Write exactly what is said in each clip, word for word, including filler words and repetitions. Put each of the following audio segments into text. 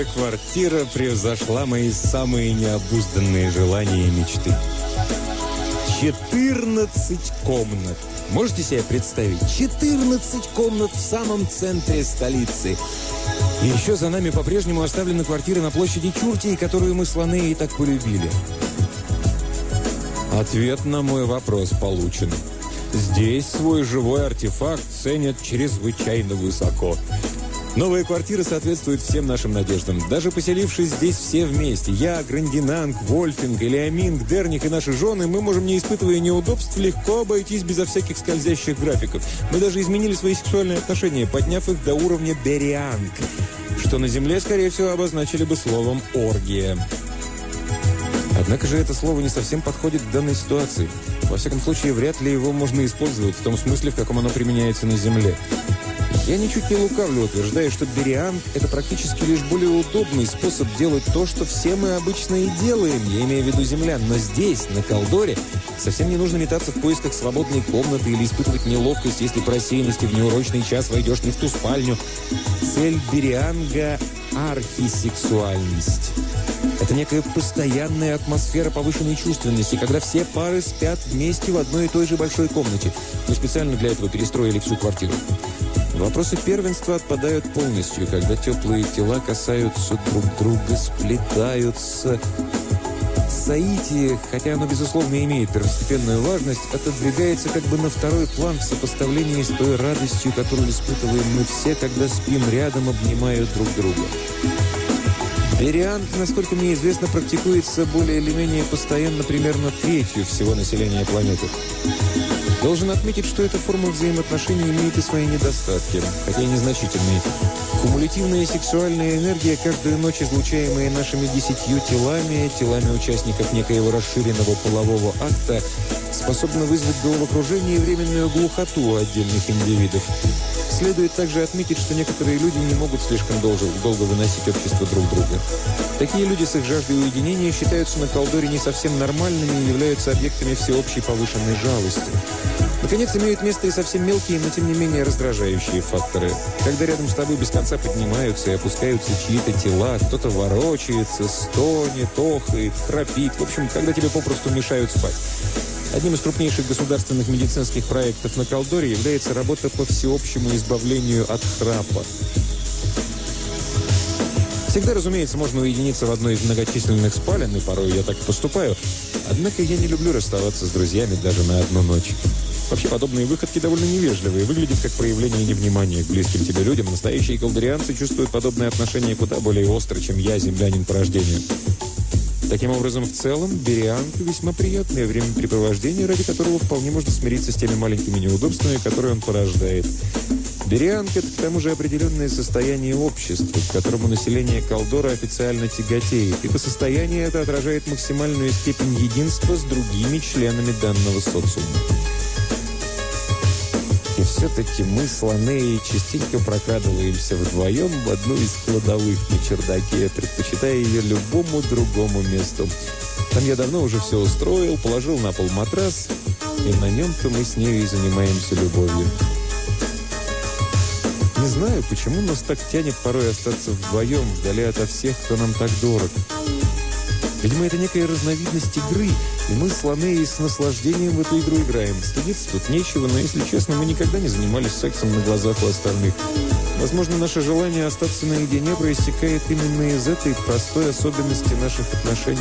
новая квартира превзошла мои самые необузданные желания и мечты. четырнадцать комнат. Можете себе представить? четырнадцать комнат в самом центре столицы. И еще за нами по-прежнему оставлена квартира на площади Чуртии, которую мы, слоны, и так полюбили. Ответ на мой вопрос получен. Здесь свой живой артефакт ценят чрезвычайно высоко. Новая квартира соответствует всем нашим надеждам. Даже поселившись здесь все вместе, я, Грандинанг, Вольфинг, Элиаминг, Дерних и наши жены, мы можем, не испытывая неудобств, легко обойтись безо всяких скользящих графиков. Мы даже изменили свои сексуальные отношения, подняв их до уровня берианг, что на Земле, скорее всего, обозначили бы словом «оргия». Однако же это слово не совсем подходит к данной ситуации. Во всяком случае, вряд ли его можно использовать в том смысле, в каком оно применяется на Земле. Я ничуть не лукавлю, утверждая, что берианг – это практически лишь более удобный способ делать то, что все мы обычно и делаем, я имею в виду землян. Но здесь, на Калдоре, совсем не нужно метаться в поисках свободной комнаты или испытывать неловкость, если по рассеянности в неурочный час войдешь не в ту спальню. Цель берианга – архисексуальность. Это некая постоянная атмосфера повышенной чувственности, когда все пары спят вместе в одной и той же большой комнате. Мы специально для этого перестроили всю квартиру. Вопросы первенства отпадают полностью, когда теплые тела касаются друг друга, сплетаются. Соитие, хотя оно, безусловно, имеет первостепенную важность, отодвигается как бы на второй план в сопоставлении с той радостью, которую испытываем мы все, когда спим рядом, обнимая друг друга. Берианг, насколько мне известно, практикуется более или менее постоянно примерно третью всего населения планеты. Должен отметить, что эта форма взаимоотношений имеет и свои недостатки, хотя и незначительные. Кумулятивная сексуальная энергия, каждую ночь излучаемая нашими десятью телами, телами участников некоего расширенного полового акта, способна вызвать головокружение и временную глухоту у отдельных индивидов. Следует также отметить, что некоторые люди не могут слишком долго, долго выносить общество друг друга. Такие люди с их жаждой уединения считаются на Калдоре не совсем нормальными и являются объектами всеобщей повышенной жалости. Наконец, имеют место и совсем мелкие, но тем не менее раздражающие факторы. Когда рядом с тобой без конца поднимаются и опускаются чьи-то тела, кто-то ворочается, стонет, охает, храпит. В общем, когда тебе попросту мешают спать. Одним из крупнейших государственных медицинских проектов на Калдоре является работа по всеобщему избавлению от храпа. Всегда, разумеется, можно уединиться в одной из многочисленных спален, и порой я так и поступаю. Однако я не люблю расставаться с друзьями даже на одну ночь. Вообще, подобные выходки довольно невежливые, выглядят как проявление невнимания к близким тебе людям. Настоящие калдорианцы чувствуют подобное отношение куда более остро, чем я, землянин по рождению. Таким образом, в целом, берианг – весьма приятное времяпрепровождение, ради которого вполне можно смириться с теми маленькими неудобствами, которые он порождает. Берианг – это, к тому же, определенное состояние общества, к которому население Калдора официально тяготеет, и по состоянию это отражает максимальную степень единства с другими членами данного социума. И все-таки мы, слоны, частенько прокрадываемся вдвоем в одну из кладовых на чердаке, предпочитая ее любому другому месту. Там я давно уже все устроил, положил на пол матрас, и на нем-то мы с ней и занимаемся любовью. Не знаю, почему нас так тянет порой остаться вдвоем, вдали ото всех, кто нам так дорог. Видимо, это некая разновидность игры, и мы, слоны, и с наслаждением в эту игру играем. Стыдиться тут нечего, но, если честно, мы никогда не занимались сексом на глазах у остальных. Возможно, наше желание остаться наедине проистекает именно из этой простой особенности наших отношений.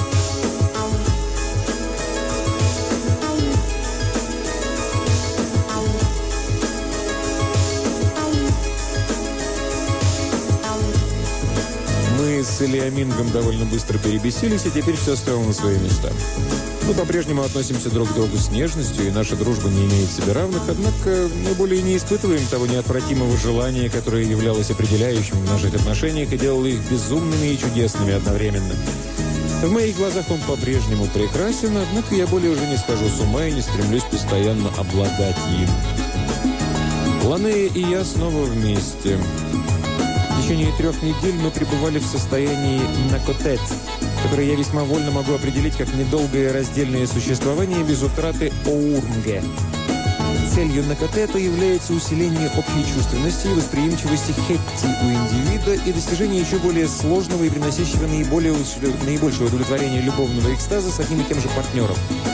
С Элиамингом довольно быстро перебесились, и теперь все стало на свои места. Мы по-прежнему относимся друг к другу с нежностью, и наша дружба не имеет себе равных, однако мы более не испытываем того неотвратимого желания, которое являлось определяющим в наших отношениях и делало их безумными и чудесными одновременно. В моих глазах он по-прежнему прекрасен, однако я более уже не схожу с ума и не стремлюсь постоянно обладать им. Ланея и я снова вместе. В течение трех недель мы пребывали в состоянии накотет, которое я весьма вольно могу определить как недолгое раздельное существование без утраты оурнге. Целью НКТ является усиление общей чувственности и восприимчивости хетти у индивида и достижение еще более сложного и приносящего наиболее, наибольшее удовлетворение любовного экстаза с одним и тем же партнером.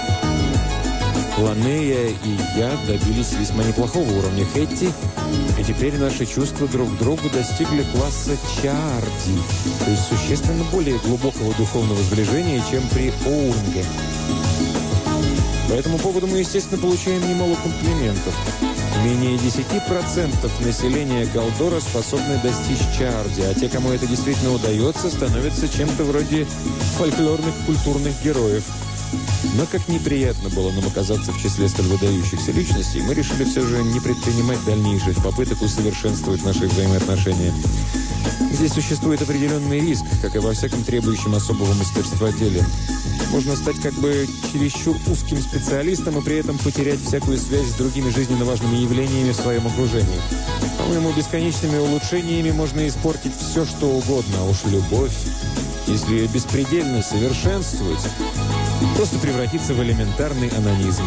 Ланея и я добились весьма неплохого уровня хетти, и теперь наши чувства друг к другу достигли класса чаарди, то есть существенно более глубокого духовного сближения, чем при оунге. По этому поводу мы, естественно, получаем немало комплиментов. Менее десяти процентов населения Калдора способны достичь чаарди, а те, кому это действительно удается, становятся чем-то вроде фольклорных культурных героев. Но как неприятно было нам оказаться в числе столь выдающихся личностей, мы решили все же не предпринимать дальнейших попыток усовершенствовать наши взаимоотношения. Здесь существует определенный риск, как и во всяком требующем особого мастерства деле. Можно стать как бы чересчур узким специалистом и при этом потерять всякую связь с другими жизненно важными явлениями в своем окружении. По-моему, бесконечными улучшениями можно испортить все, что угодно, а уж любовь, если ее беспредельно совершенствовать, просто превратится в элементарный анонизм.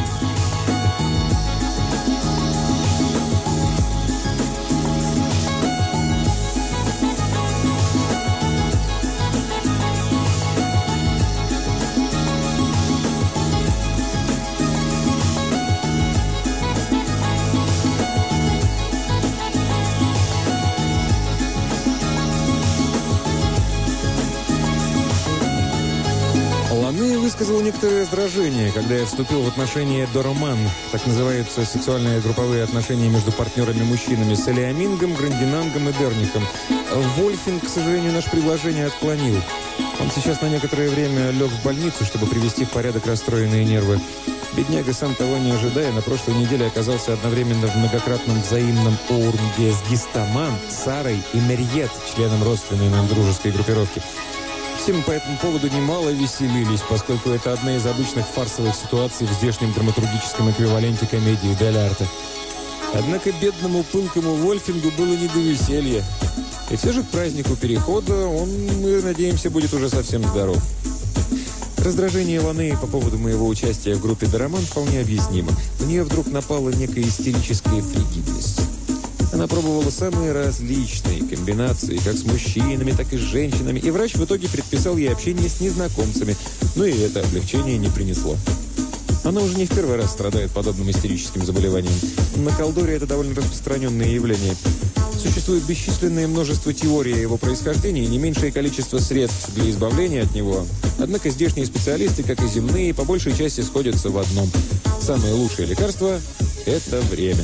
Высказал некоторое раздражение, когда я вступил в отношения дороман, так называются сексуальные групповые отношения между партнерами-мужчинами, с Элиамингом, Грандинангом и Дернихом. Вольфинг, к сожалению, наше предложение отклонил. Он сейчас на некоторое время лег в больницу, чтобы привести в порядок расстроенные нервы. Бедняга, сам того не ожидая, на прошлой неделе оказался одновременно в многократном взаимном оурмге с Гистаман, Сарой и Мерьет, членом родственной нам дружеской группировки. Все мы по этому поводу немало веселились, поскольку это одна из обычных фарсовых ситуаций в здешнем драматургическом эквиваленте комедии дель арте. Однако бедному пылкому Вольфингу было не до веселья. И все же к празднику перехода он, мы надеемся, будет уже совсем здоров. Раздражение Ланеи по поводу моего участия в группе «Дороман» вполне объяснимо. На нее вдруг напала некая истерическая фригидность. Она пробовала самые различные комбинации, как с мужчинами, так и с женщинами, и врач в итоге предписал ей общение с незнакомцами, но и это облегчение не принесло. Она уже не в первый раз страдает подобным истерическим заболеванием. На Калдоре это довольно распространенное явление. Существует бесчисленное множество теорий о его происхождении и не меньшее количество средств для избавления от него. Однако здешние специалисты, как и земные, по большей части сходятся в одном. Самое лучшее лекарство – это время.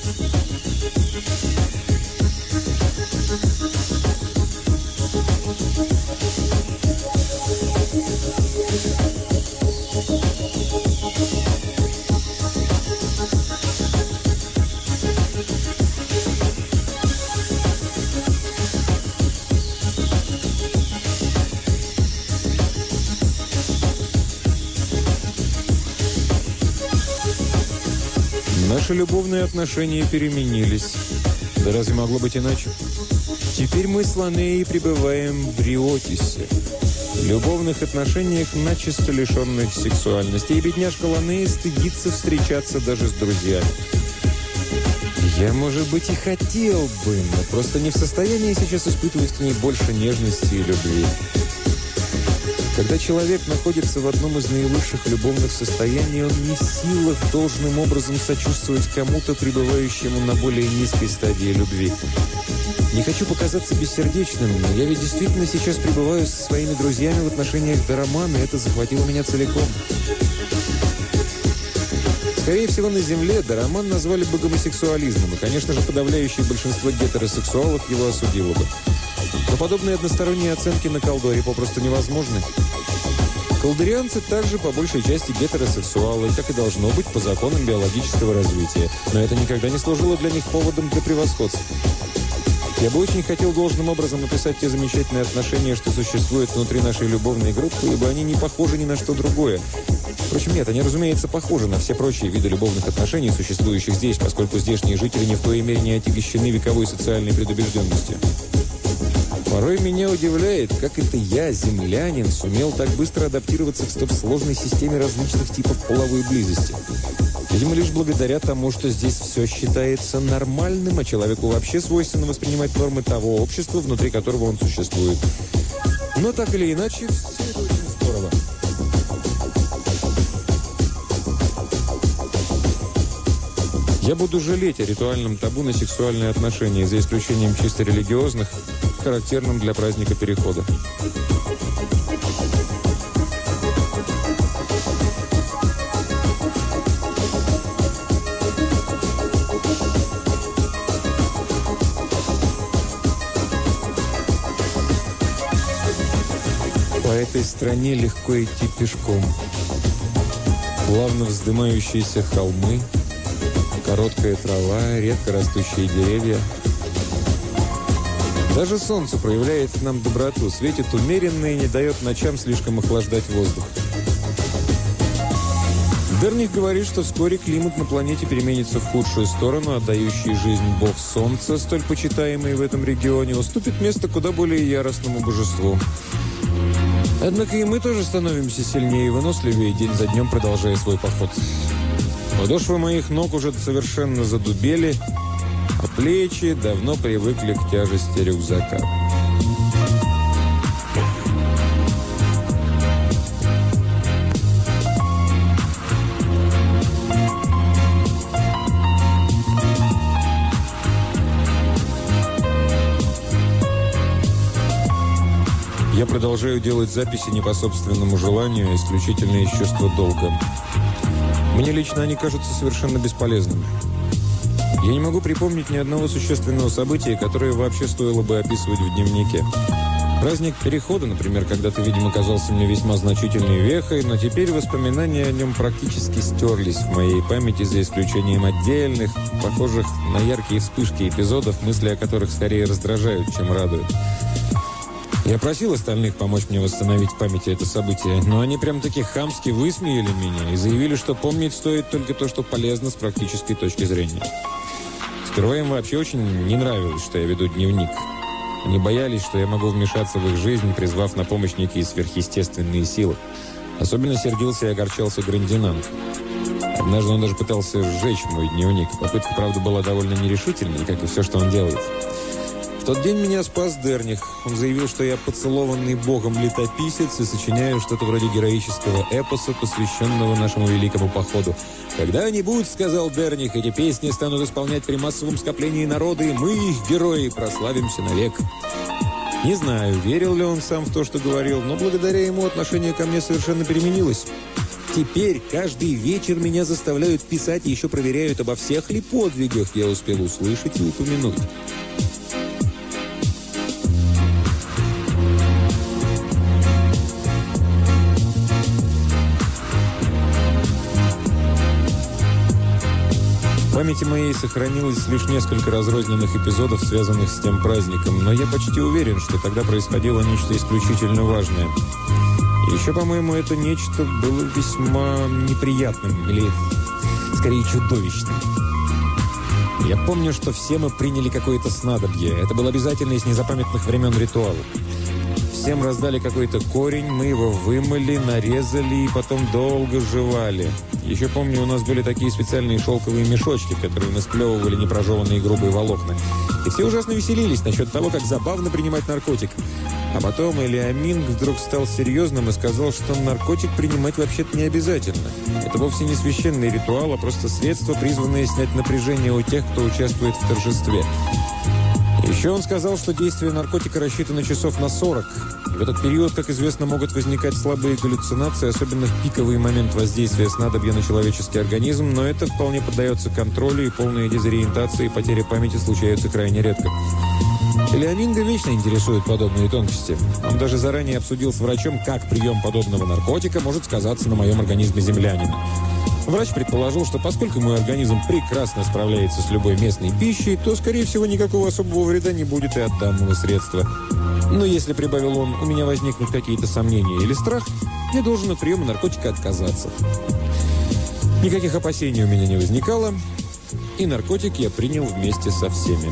Наши любовные отношения переменились. Да разве могло быть иначе? Теперь мы с Ланеей пребываем в Риотисе. В любовных отношениях, начисто лишенных сексуальности. И бедняжка Ланея стыдится встречаться даже с друзьями. Я, может быть, и хотел бы, но просто не в состоянии сейчас испытывать к ней больше нежности и любви. Когда человек находится в одном из наилучших любовных состояний, он не в силах должным образом сочувствовать кому-то, пребывающему на более низкой стадии любви. Не хочу показаться бессердечным, но я ведь действительно сейчас пребываю со своими друзьями в отношениях доромана, и это захватило меня целиком. Скорее всего, на Земле дороман назвали бы гомосексуализмом, и, конечно же, подавляющее большинство гетеросексуалов его осудило бы. Но подобные односторонние оценки на Калдоре попросту невозможны. Калдорианцы также по большей части гетеросексуалы, как и должно быть по законам биологического развития. Но это никогда не служило для них поводом для превосходства. Я бы очень хотел должным образом описать те замечательные отношения, что существуют внутри нашей любовной группы, ибо они не похожи ни на что другое. Впрочем, нет, они, разумеется, похожи на все прочие виды любовных отношений, существующих здесь, поскольку здешние жители ни в коей мере не отягощены вековой социальной предубежденностью. Порой меня удивляет, как это я, землянин, сумел так быстро адаптироваться к столь сложной системе различных типов половой близости. Видимо, лишь благодаря тому, что здесь все считается нормальным, а человеку вообще свойственно воспринимать нормы того общества, внутри которого он существует. Но так или иначе, все это очень здорово. Я буду жалеть о ритуальном табу на сексуальные отношения, за исключением чисто религиозных, характерным для праздника Перехода. По этой стране легко идти пешком. Плавно вздымающиеся холмы, короткая трава, редко растущие деревья. Даже солнце проявляет к нам доброту, светит умеренно и не дает ночам слишком охлаждать воздух. Дерних говорит, что вскоре климат на планете переменится в худшую сторону, отдающий жизнь бог Солнца, столь почитаемый в этом регионе, уступит место куда более яростному божеству. Однако и мы тоже становимся сильнее и выносливее, день за днем продолжая свой поход. Подошвы моих ног уже совершенно задубели, а плечи давно привыкли к тяжести рюкзака. Я продолжаю делать записи не по собственному желанию, а исключительно из чувства долга. Мне лично они кажутся совершенно бесполезными. Я не могу припомнить ни одного существенного события, которое вообще стоило бы описывать в дневнике. Праздник Перехода, например, когда-то, видимо, казался мне весьма значительной вехой, но теперь воспоминания о нем практически стерлись в моей памяти, за исключением отдельных, похожих на яркие вспышки эпизодов, мысли о которых скорее раздражают, чем радуют. Я просил остальных помочь мне восстановить в памяти это событие, но они прям-таки хамски высмеяли меня и заявили, что помнить стоит только то, что полезно с практической точки зрения. Сперва им вообще очень не нравилось, что я веду дневник. Они боялись, что я могу вмешаться в их жизнь, призвав на помощь некие сверхъестественные силы. Особенно сердился и огорчался Грандинант. Однажды он даже пытался сжечь мой дневник. Попытка, правда, была довольно нерешительной, как и все, что он делает. В тот день меня спас Дерних. Он заявил, что я поцелованный богом летописец и сочиняю что-то вроде героического эпоса, посвященного нашему великому походу. «Когда-нибудь, — сказал Дерних, — эти песни станут исполнять при массовом скоплении народа, и мы, их герои, прославимся навек». Не знаю, верил ли он сам в то, что говорил, но благодаря ему отношение ко мне совершенно переменилось. Теперь каждый вечер меня заставляют писать и еще проверяют, обо всех ли подвигах я успел услышать и упомянуть. В памяти моей сохранилось лишь несколько разрозненных эпизодов, связанных с тем праздником, но я почти уверен, что тогда происходило нечто исключительно важное. И еще, по-моему, это нечто было весьма неприятным, или, скорее, чудовищным. Я помню, что все мы приняли какое-то снадобье. Это был обязательный с незапамятных времен ритуал. Всем раздали какой-то корень, мы его вымыли, нарезали и потом долго жевали. Еще помню, у нас были такие специальные шелковые мешочки, в которые мы сплевывали непрожеванные грубые волокна. И все ужасно веселились насчет того, как забавно принимать наркотик. А потом Элиамин вдруг стал серьезным и сказал, что наркотик принимать вообще-то не обязательно. Это вовсе не священный ритуал, а просто средство, призванное снять напряжение у тех, кто участвует в торжестве. Еще он сказал, что действие наркотика рассчитано часов на сорок. И в этот период, как известно, могут возникать слабые галлюцинации, особенно в пиковый момент воздействия снадобья на человеческий организм, но это вполне поддается контролю, и полная дезориентация и потеря памяти случаются крайне редко. Элиаминга вечно интересуют подобные тонкости. Он даже заранее обсудил с врачом, как прием подобного наркотика может сказаться на моем организме землянина. Врач предположил, что поскольку мой организм прекрасно справляется с любой местной пищей, то, скорее всего, никакого особого вреда не будет и от данного средства. Но если, прибавил он, у меня возникнут какие-то сомнения или страх, я должен от приема наркотика отказаться. Никаких опасений у меня не возникало, и наркотик я принял вместе со всеми.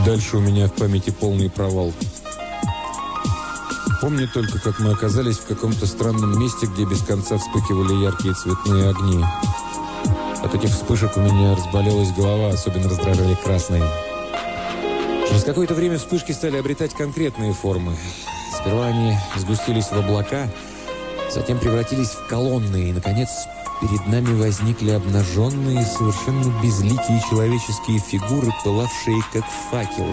Дальше у меня в памяти полный провал. Помню только, как мы оказались в каком-то странном месте, где без конца вспыхивали яркие цветные огни. От этих вспышек у меня разболелась голова, особенно раздражали красные. Через какое-то время вспышки стали обретать конкретные формы. Сперва они сгустились в облака, затем превратились в колонны, и, наконец, перед нами возникли обнаженные, совершенно безликие человеческие фигуры, пылавшие как факелы.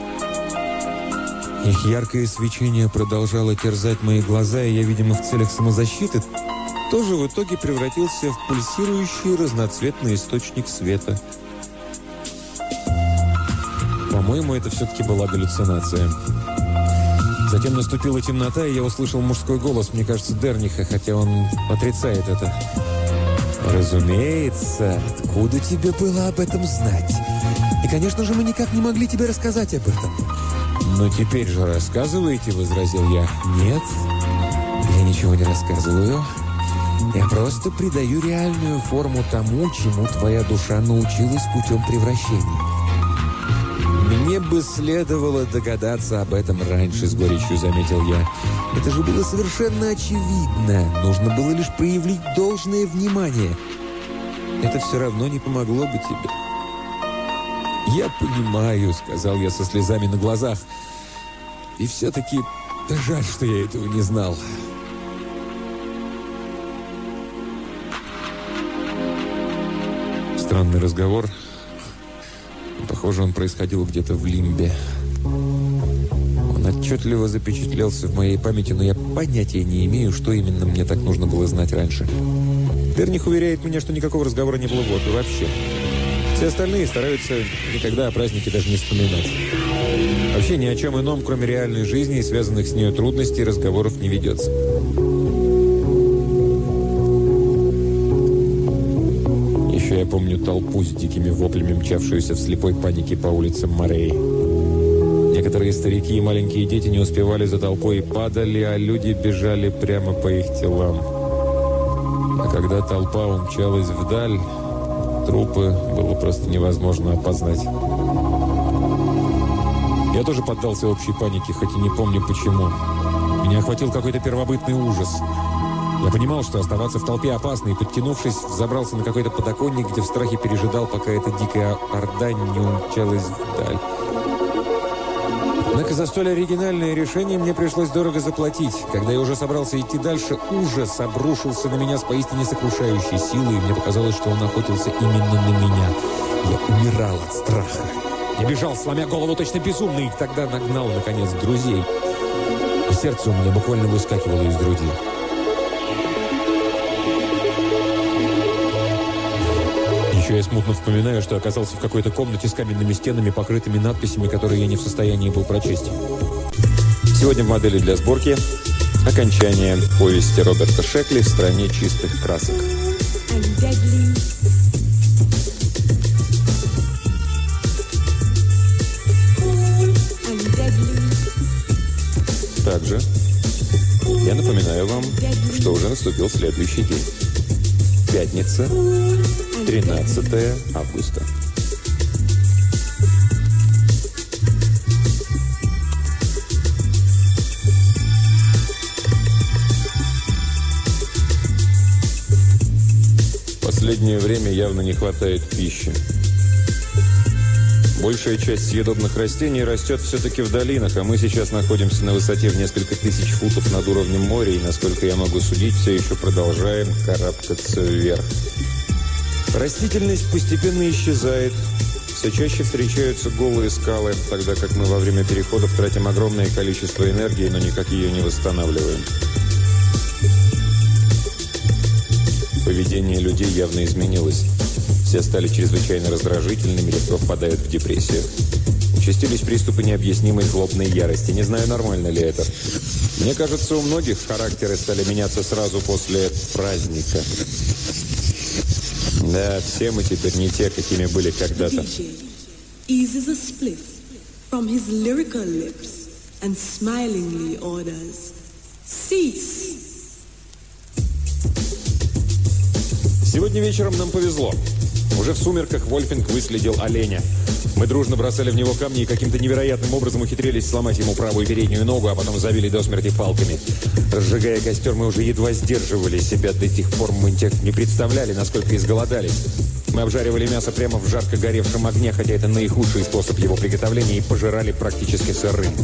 Их яркое свечение продолжало терзать мои глаза, и я, видимо, в целях самозащиты тоже в итоге превратился в пульсирующий разноцветный источник света. По-моему, это все-таки была галлюцинация. Затем наступила темнота, и я услышал мужской голос, мне кажется, Дерниха, хотя он отрицает это. «Разумеется, откуда тебе было об этом знать? И, конечно же, мы никак не могли тебе рассказать об этом». «Но теперь же рассказываете», — возразил я. «Нет, я ничего не рассказываю. Я просто придаю реальную форму тому, чему твоя душа научилась путем превращений». «Мне бы следовало догадаться об этом раньше», — с горечью заметил я. «Это же было совершенно очевидно. Нужно было лишь проявить должное внимание. Это все равно не помогло бы тебе». «Я понимаю», — сказал я со слезами на глазах. «И все-таки жаль, что я этого не знал». Странный разговор. Похоже, он происходил где-то в Лимбе. Он отчетливо запечатлелся в моей памяти, но я понятия не имею, что именно мне так нужно было знать раньше. Дерних уверяет меня, что никакого разговора не было вот и вообще. Все остальные стараются никогда о празднике даже не вспоминать. Вообще ни о чем ином, кроме реальной жизни и связанных с нею трудностей, разговоров не ведется. Еще я помню толпу с дикими воплями, мчавшуюся в слепой панике по улицам Морей. Некоторые старики и маленькие дети не успевали за толпой и падали, а люди бежали прямо по их телам. А когда толпа умчалась вдаль, трупы было просто невозможно опознать. Я тоже поддался общей панике, хоть и не помню почему. Меня охватил какой-то первобытный ужас. Я понимал, что оставаться в толпе опасно, и, подтянувшись, забрался на какой-то подоконник, где в страхе пережидал, пока эта дикая орда не умчалась вдаль. Однако за столь оригинальное решение мне пришлось дорого заплатить. Когда я уже собрался идти дальше, ужас обрушился на меня с поистине сокрушающей силой, и мне показалось, что он охотился именно на меня. Я умирал от страха. Я бежал, сломя голову точно безумный, и тогда нагнал, наконец, друзей. И сердце у меня буквально выскакивало из груди. Еще я смутно вспоминаю, что оказался в какой-то комнате с каменными стенами, покрытыми надписями, которые я не в состоянии был прочесть. Сегодня в модели для сборки окончание повести Роберта Шекли «В стране чистых красок». Также я напоминаю вам, что уже наступил следующий день. Пятница, тринадцатое августа. В последнее время явно не хватает пищи. Большая часть съедобных растений растет все-таки в долинах, а мы сейчас находимся на высоте в несколько тысяч футов над уровнем моря, и, насколько я могу судить, все еще продолжаем карабкаться вверх. Растительность постепенно исчезает. Все чаще встречаются голые скалы, тогда как мы во время переходов тратим огромное количество энергии, но никак ее не восстанавливаем. Поведение людей явно изменилось. Все стали чрезвычайно раздражительными, легко впадают в депрессию. Участились приступы необъяснимой злобной ярости. Не знаю, нормально ли это. Мне кажется, у многих характеры стали меняться сразу после праздника. Да, все мы теперь не те, какими были когда-то. Сегодня вечером нам повезло. Уже в сумерках Вольфинг выследил оленя. Мы дружно бросали в него камни и каким-то невероятным образом ухитрились сломать ему правую переднюю ногу, а потом забили до смерти палками. Разжигая костер, мы уже едва сдерживали себя. До тех пор мы не представляли, насколько изголодались. Мы обжаривали мясо прямо в жарко горевшем огне, хотя это наихудший способ его приготовления, и пожирали практически сырым.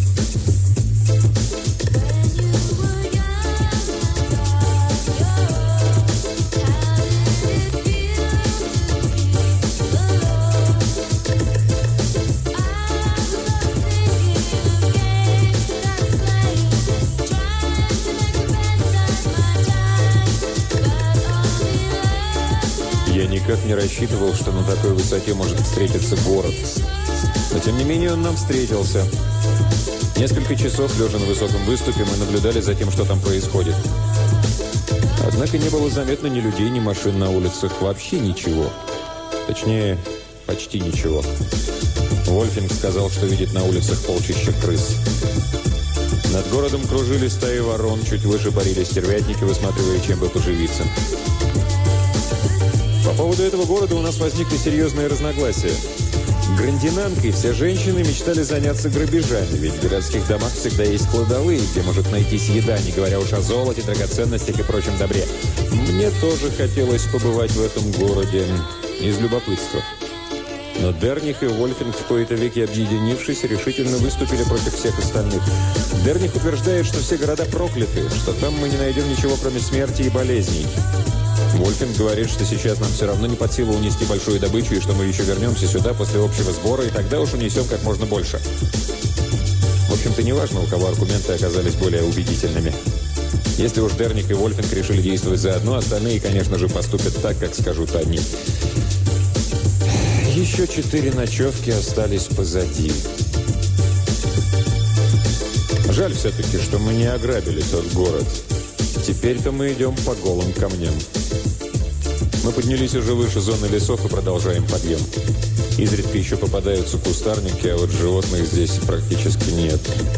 Я никак не рассчитывал, что на такой высоте может встретиться город. Но, тем не менее, он нам встретился. Несколько часов, лежа на высоком выступе, мы наблюдали за тем, что там происходит. Однако не было заметно ни людей, ни машин на улицах. Вообще ничего. Точнее, почти ничего. Вольфинг сказал, что видит на улицах полчища крыс. Над городом кружили стаи ворон, чуть выше парили стервятники, высматривая, чем бы поживиться. По поводу этого города у нас возникли серьезные разногласия. Грандинанкой все женщины мечтали заняться грабежами, ведь в городских домах всегда есть кладовые, где может найтись еда, не говоря уж о золоте, драгоценностях и прочем добре. Мне тоже хотелось побывать в этом городе из любопытства. Но Дерних и Вольфинг, в кои-то веки объединившись, решительно выступили против всех остальных. Дерних утверждает, что все города прокляты, что там мы не найдем ничего, кроме смерти и болезней. Вольфинг говорит, что сейчас нам все равно не под силу унести большую добычу, и что мы еще вернемся сюда после общего сбора, и тогда уж унесем как можно больше. В общем-то, неважно, у кого аргументы оказались более убедительными. Если уж Дерних и Вольфинг решили действовать заодно, остальные, конечно же, поступят так, как скажут они. Еще четыре ночевки остались позади. Жаль все-таки, что мы не ограбили тот город. Теперь-то мы идем по голым камням. Мы поднялись уже выше зоны лесов и продолжаем подъем. Изредка еще попадаются кустарники, а вот животных здесь практически нет.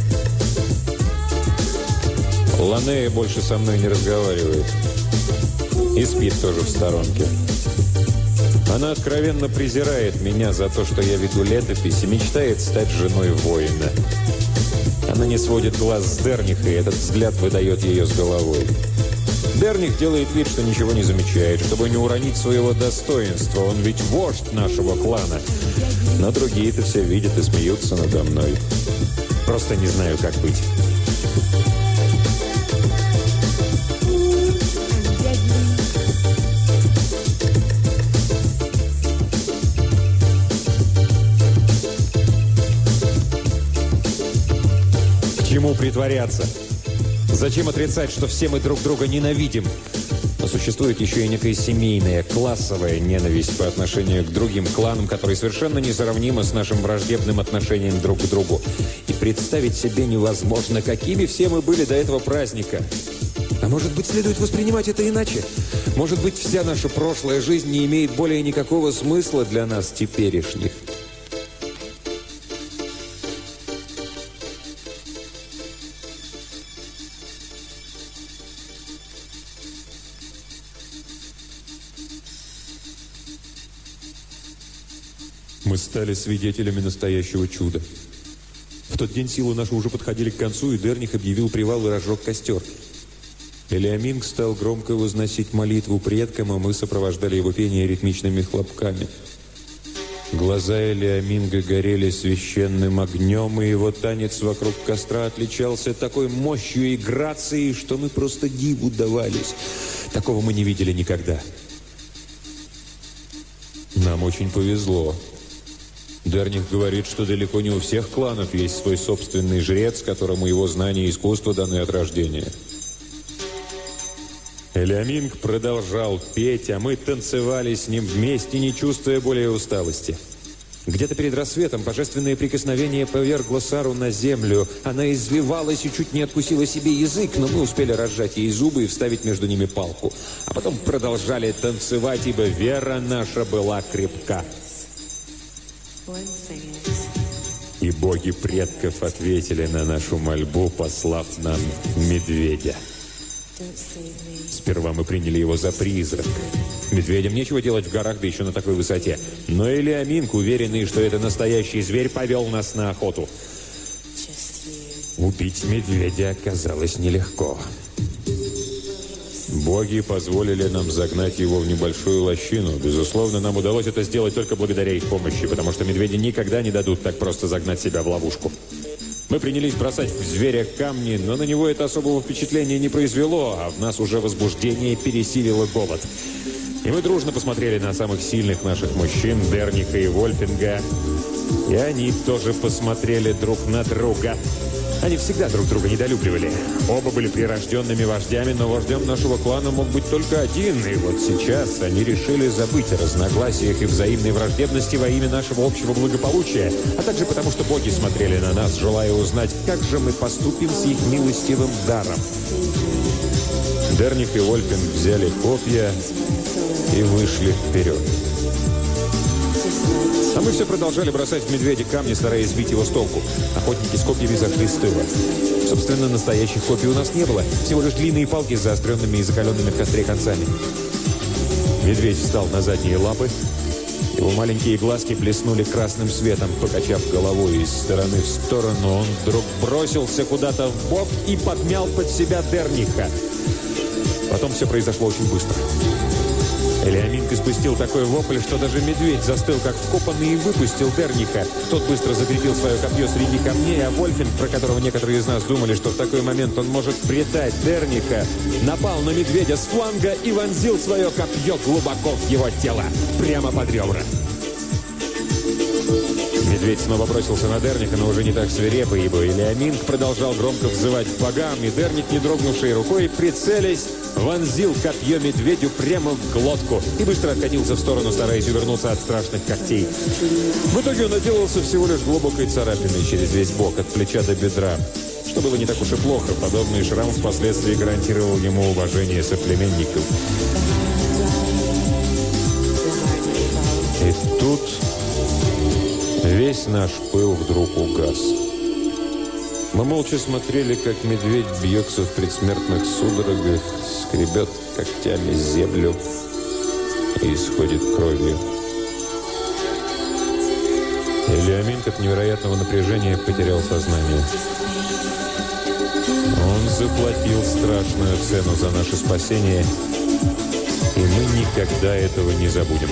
Ланея больше со мной не разговаривает. И спит тоже в сторонке. Она откровенно презирает меня за то, что я веду летопись, и мечтает стать женой воина. Она не сводит глаз с Дерниха, и этот взгляд выдает ее с головой. Дерних делает вид, что ничего не замечает, чтобы не уронить своего достоинства. Он ведь вождь нашего клана. Но другие-то все видят и смеются надо мной. Просто не знаю, как быть. К чему притворяться? Зачем отрицать, что все мы друг друга ненавидим? Но существует еще и некая семейная, классовая ненависть по отношению к другим кланам, которые совершенно несравнимы с нашим враждебным отношением друг к другу. И представить себе невозможно, какими все мы были до этого праздника. А может быть, следует воспринимать это иначе? Может быть, вся наша прошлая жизнь не имеет более никакого смысла для нас теперешних? Мы стали свидетелями настоящего чуда. В тот день силы наши уже подходили к концу, и Дерних объявил привал и разжег костер. Элиаминг стал громко возносить молитву предкам, а мы сопровождали его пение ритмичными хлопками. Глаза Элиаминга горели священным огнем, и его танец вокруг костра отличался такой мощью и грацией, что мы просто диву давались. Такого мы не видели никогда. Нам очень повезло. Дерних говорит, что далеко не у всех кланов есть свой собственный жрец, которому его знания и искусство даны от рождения. Элиаминг продолжал петь, а мы танцевали с ним вместе, не чувствуя более усталости. Где-то перед рассветом божественное прикосновение повергло Сару на землю. Она извивалась и чуть не откусила себе язык, но мы успели разжать ей зубы и вставить между ними палку. А потом продолжали танцевать, ибо вера наша была крепка. И боги предков ответили на нашу мольбу, послав нам медведя. Сперва мы приняли его за призрак. Медведям нечего делать в горах, да еще на такой высоте. Но Элиаминг, уверенный, что это настоящий зверь, повел нас на охоту. Убить медведя оказалось нелегко. Боги позволили нам загнать его в небольшую лощину. Безусловно, нам удалось это сделать только благодаря их помощи, потому что медведи никогда не дадут так просто загнать себя в ловушку. Мы принялись бросать в зверя камни, но на него это особого впечатления не произвело, а в нас уже возбуждение пересилило голод. И мы дружно посмотрели на самых сильных наших мужчин, Дерниха и Вольфинга. И они тоже посмотрели друг на друга. Они всегда друг друга недолюбливали. Оба были прирожденными вождями, но вождем нашего клана мог быть только один. И вот сейчас они решили забыть о разногласиях и взаимной враждебности во имя нашего общего благополучия, а также потому, что боги смотрели на нас, желая узнать, как же мы поступим с их милостивым даром. Дерних и Вольфинг взяли копья и вышли вперед. А мы все продолжали бросать в медведя камни, стараясь сбить его с толку. Охотники с копьями зашли с тыла. Собственно, настоящих копий у нас не было. Всего лишь длинные палки с заостренными и закаленными в костре концами. Медведь встал на задние лапы. Его маленькие глазки блеснули красным светом. Покачав головой из стороны в сторону, он вдруг бросился куда-то в бок и подмял под себя Дерниха. Потом все произошло очень быстро. Элиаминг испустил такой вопль, что даже медведь застыл как вкопанный и выпустил Дерниха. Тот быстро закрепил свое копье среди камней, а Вольфинг, про которого некоторые из нас думали, что в такой момент он может предать Дерниха, напал на медведя с фланга и вонзил свое копье глубоко в его тело, прямо под ребра. Медведь снова бросился на Дерниха, но уже не так свирепо, ибо Элиаминг продолжал громко взывать к богам, и Дерних, не дрогнувшей рукой, прицелясь, вонзил копье медведю прямо в глотку и быстро откатился в сторону, стараясь увернуться от страшных когтей. В итоге он отделался всего лишь глубокой царапиной через весь бок, от плеча до бедра, что было не так уж и плохо. Подобный шрам впоследствии гарантировал ему уважение соплеменников. И тут весь наш пыл вдруг угас. Мы молча смотрели, как медведь бьется в предсмертных судорогах, скребет когтями землю и исходит кровью. Элиаминг от невероятного напряжения потерял сознание. Он заплатил страшную цену за наше спасение, и мы никогда этого не забудем.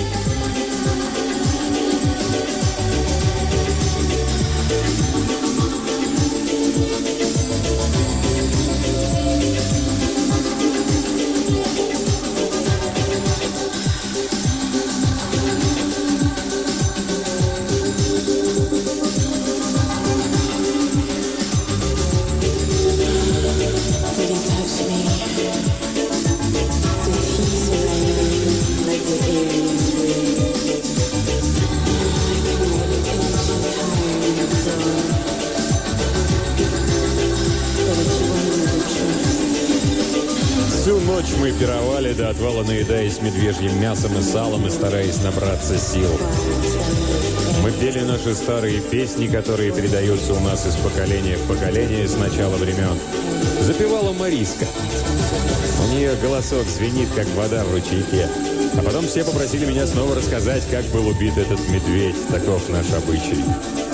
Мы пировали до отвала, наедаясь медвежьим мясом и салом и стараясь набраться сил. Мы пели наши старые песни, которые передаются у нас из поколения в поколение с начала времен. Запевала Мариска. У нее голосок звенит, как вода в ручейке. А потом все попросили меня снова рассказать, как был убит этот медведь. Таков наш обычай.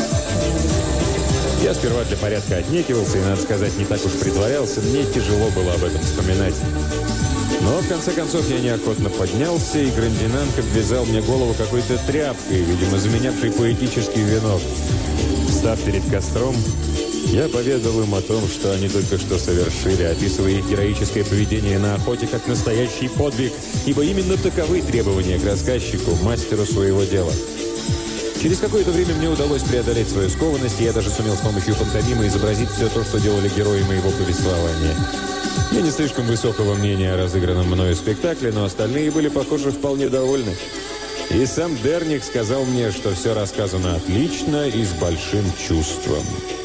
Я сперва для порядка отнекивался и, надо сказать, не так уж притворялся. Мне тяжело было об этом вспоминать. Но, в конце концов, я неохотно поднялся, и Грандинанг обвязал мне голову какой-то тряпкой, видимо, заменявшей поэтический венок. Став перед костром, я поведал им о том, что они только что совершили, описывая их героическое поведение на охоте как настоящий подвиг, ибо именно таковы требования к рассказчику, мастеру своего дела. Через какое-то время мне удалось преодолеть свою скованность, и я даже сумел с помощью пантомимы изобразить все то, что делали герои моего повествования. Я не слишком высокого мнения о разыгранном мною спектакле, но остальные были, похоже, вполне довольны. И сам Дерних сказал мне, что все рассказано отлично и с большим чувством.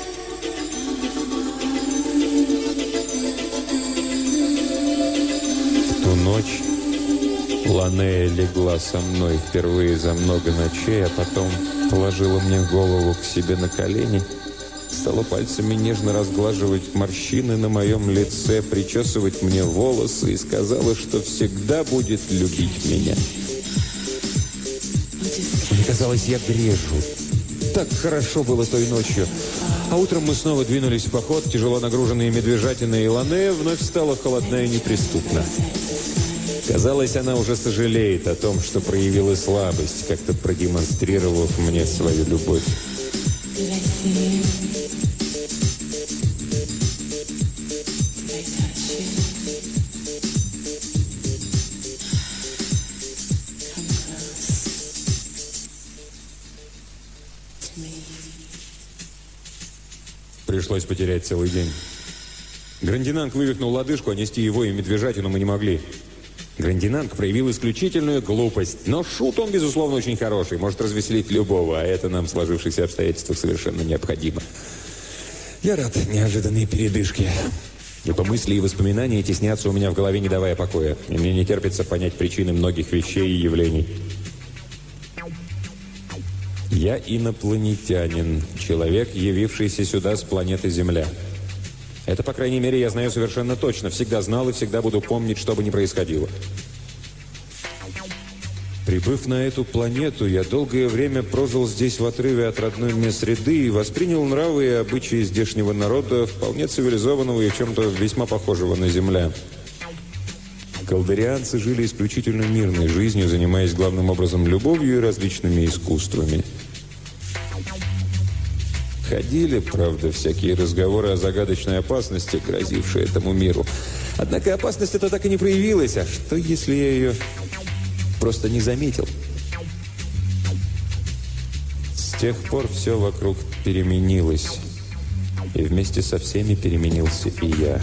В ту ночь Ланея легла со мной впервые за много ночей, а потом положила мне голову к себе на колени, стала пальцами нежно разглаживать морщины на моем лице, причесывать мне волосы и сказала, что всегда будет любить меня. Мне казалось, я грежу. Так хорошо было той ночью. А утром мы снова двинулись в поход. Тяжело нагруженные медвежатина и Ланея вновь стала холодна и неприступна. Казалось, она уже сожалеет о том, что проявила слабость, как-то продемонстрировав мне свою любовь. Пришлось потерять целый день. Грандинанг вывихнул лодыжку, а нести его и медвежатину мы не могли. Грандинанг проявил исключительную глупость, но шут он, безусловно, очень хороший, может развеселить любого, а это нам в сложившихся обстоятельствах совершенно необходимо. Я рад неожиданной передышке. Ибо мысли и воспоминания теснятся у меня в голове, не давая покоя, и мне не терпится понять причины многих вещей и явлений. Я инопланетянин, человек, явившийся сюда с планеты Земля. Это, по крайней мере, я знаю совершенно точно. Всегда знал и всегда буду помнить, что бы ни происходило. Прибыв на эту планету, я долгое время прожил здесь в отрыве от родной мне среды и воспринял нравы и обычаи здешнего народа, вполне цивилизованного и в чем-то весьма похожего на землян. Калдерианцы жили исключительно мирной жизнью, занимаясь главным образом любовью и различными искусствами. Ходили, правда, всякие разговоры о загадочной опасности, грозившей этому миру. Однако опасность эта так и не проявилась. А что, если я ее просто не заметил? С тех пор все вокруг переменилось. И вместе со всеми переменился и я.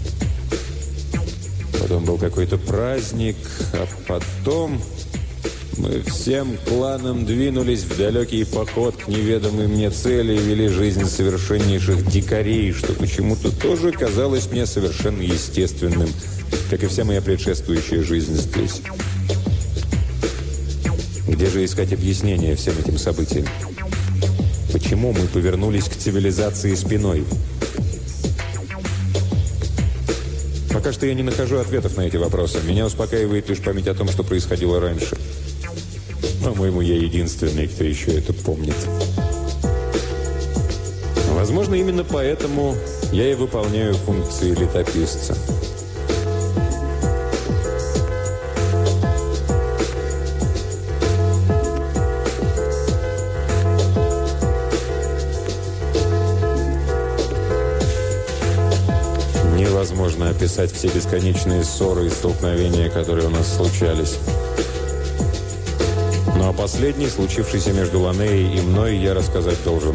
Потом был какой-то праздник, а потом мы всем кланом двинулись в далекий поход к неведомой мне цели и вели жизнь совершеннейших дикарей, что почему-то тоже казалось мне совершенно естественным, как и вся моя предшествующая жизнь здесь. Где же искать объяснение всем этим событиям? Почему мы повернулись к цивилизации спиной? Пока что я не нахожу ответов на эти вопросы. Меня успокаивает лишь память о том, что происходило раньше. По-моему, я единственный, кто еще это помнит. Возможно, именно поэтому я и выполняю функции летописца. Невозможно описать все бесконечные ссоры и столкновения, которые у нас случались. Ну а последний, случившийся между Ланеей и мной, я рассказать должен.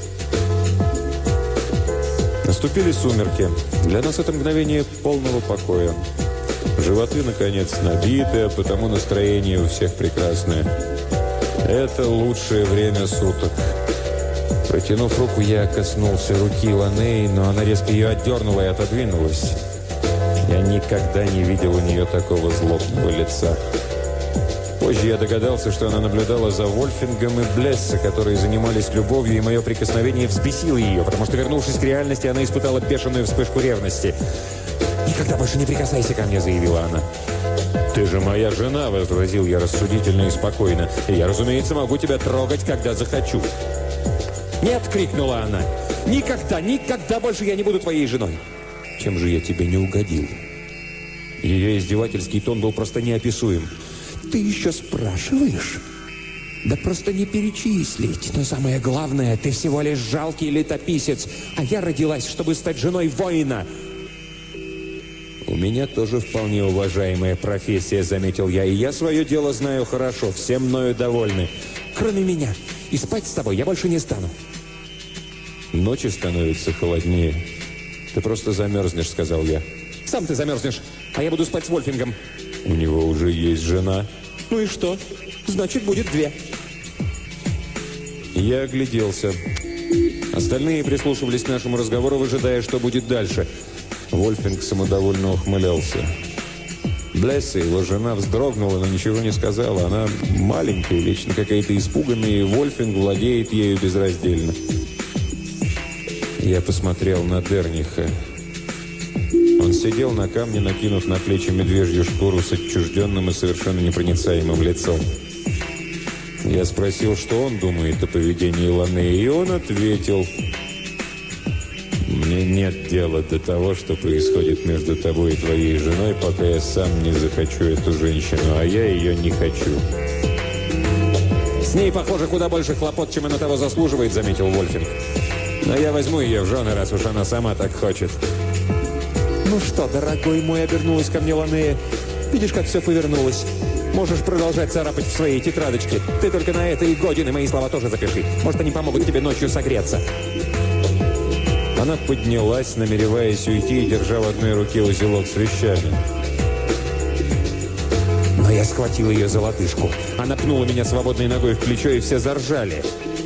Наступили сумерки. Для нас это мгновение полного покоя. Животы, наконец, набиты, а потому настроение у всех прекрасное. Это лучшее время суток. Протянув руку, я коснулся руки Ланеи, но она резко ее отдернула и отодвинулась. Я никогда не видел у нее такого злобного лица. Позже я догадался, что она наблюдала за Вольфингом и Блесса, которые занимались любовью, и мое прикосновение взбесило ее, потому что, вернувшись к реальности, она испытала бешеную вспышку ревности. «Никогда больше не прикасайся ко мне», — заявила она. «Ты же моя жена», — возразил я рассудительно и спокойно. «И я, разумеется, могу тебя трогать, когда захочу». «Нет!» — крикнула она. «Никогда, никогда больше я не буду твоей женой!» «Чем же я тебе не угодил?» Ее издевательский тон был просто неописуем. «Ты еще спрашиваешь?» «Да просто не перечислить. Но самое главное, ты всего лишь жалкий летописец, а я родилась, чтобы стать женой воина!» «У меня тоже вполне уважаемая профессия», — заметил я, «и я свое дело знаю хорошо, все мною довольны. Кроме меня. И спать с тобой я больше не стану». «Ночи становятся холоднее. Ты просто замерзнешь», — сказал я. «Сам ты замерзнешь, а я буду спать с Вольфингом». «У него уже есть жена». «Ну и что? Значит, будет две». Я огляделся. Остальные прислушивались к нашему разговору, выжидая, что будет дальше. Вольфинг самодовольно ухмылялся. Блесса, его жена, вздрогнула, но ничего не сказала. Она маленькая, вечно какая-то испуганная, и Вольфинг владеет ею безраздельно. Я посмотрел на Дерниха. Он сидел на камне, накинув на плечи медвежью шкуру с отчужденным и совершенно непроницаемым лицом. Я спросил, что он думает о поведении Ланы, и он ответил: «Мне нет дела до того, что происходит между тобой и твоей женой, пока я сам не захочу эту женщину, а я ее не хочу». «С ней, похоже, куда больше хлопот, чем она того заслуживает», — заметил Вольфинг. «Но я возьму ее в жены, раз уж она сама так хочет». «Ну что, дорогой мой», — обернулась ко мне Ланея, — «видишь, как все повернулось. Можешь продолжать царапать в своей тетрадочке. Ты только на это и годен, и мои слова тоже запиши. Может, они помогут тебе ночью согреться». Она поднялась, намереваясь уйти, и держа в одной руке узелок с вещами. Но я схватил ее за лодыжку. Она пнула меня свободной ногой в плечо, и все заржали.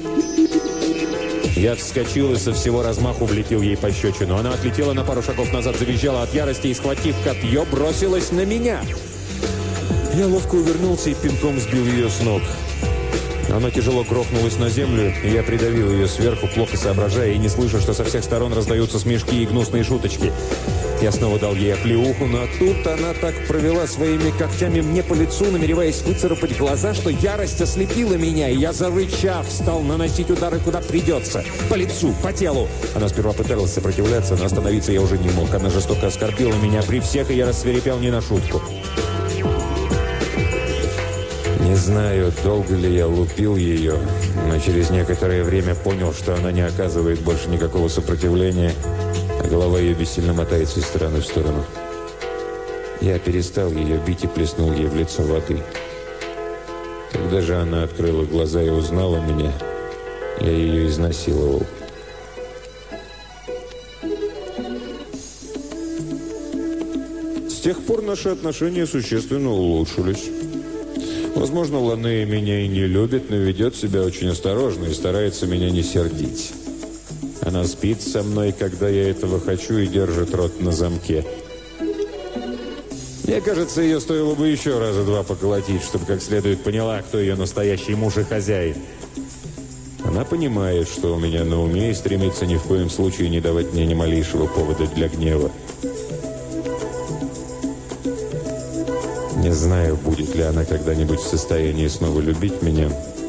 Я вскочил и со всего размаху влепил ей пощечину. Она отлетела на пару шагов назад, завизжала от ярости и, схватив копье, бросилась на меня. Я ловко увернулся и пинком сбил ее с ног. Она тяжело грохнулась на землю, и я придавил ее сверху, плохо соображая и не слыша, что со всех сторон раздаются смешки и гнусные шуточки. Я снова дал ей оплеуху, но тут она так провела своими когтями мне по лицу, намереваясь выцарапать глаза, что ярость ослепила меня, и я, зарычав, стал наносить удары куда придется. По лицу, по телу. Она сперва пыталась сопротивляться, но остановиться я уже не мог. Она жестоко оскорбила меня при всех, и я рассвирепел не на шутку. Не знаю, долго ли я лупил ее, но через некоторое время понял, что она не оказывает больше никакого сопротивления, а голова ее бессильно мотается из стороны в сторону. Я перестал ее бить и плеснул ей в лицо воды. Когда же она открыла глаза и узнала меня, я ее изнасиловал. С тех пор наши отношения существенно улучшились. Возможно, Ланея меня и не любит, но ведет себя очень осторожно и старается меня не сердить. Она спит со мной, когда я этого хочу, и держит рот на замке. Мне кажется, ее стоило бы еще раза два поколотить, чтобы как следует поняла, кто ее настоящий муж и хозяин. Она понимает, что у меня на уме, и стремится ни в коем случае не давать мне ни малейшего повода для гнева. Не знаю, будет ли она когда-нибудь в состоянии снова любить меня.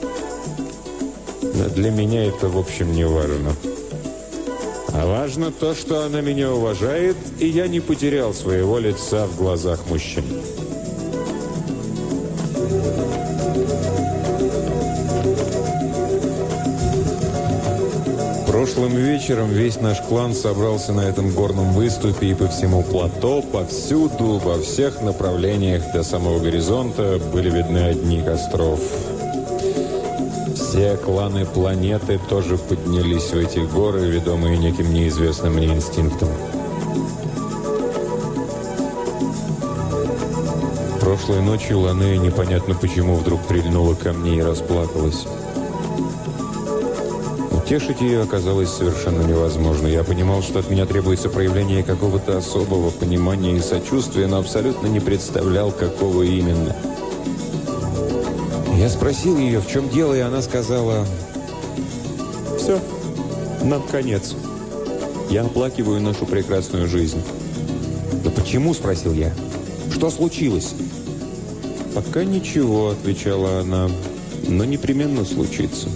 Но для меня это, в общем, не важно. А важно то, что она меня уважает, и я не потерял своего лица в глазах мужчин. Прошлым вечером весь наш клан собрался на этом горном выступе, и по всему плато, повсюду, во всех направлениях до самого горизонта были видны одни костров. Все кланы планеты тоже поднялись в эти горы, ведомые неким неизвестным мне инстинктом. Прошлой ночью Ланея непонятно почему вдруг прильнула ко мне и расплакалась. Утешить ее оказалось совершенно невозможно. Я понимал, что от меня требуется проявление какого-то особого понимания и сочувствия, но абсолютно не представлял, какого именно. Я спросил ее, в чем дело, и она сказала: «Все, нам конец. Я оплакиваю нашу прекрасную жизнь». «Да почему?» – спросил я. «Что случилось?» «Пока ничего», – отвечала она, – «но непременно случится».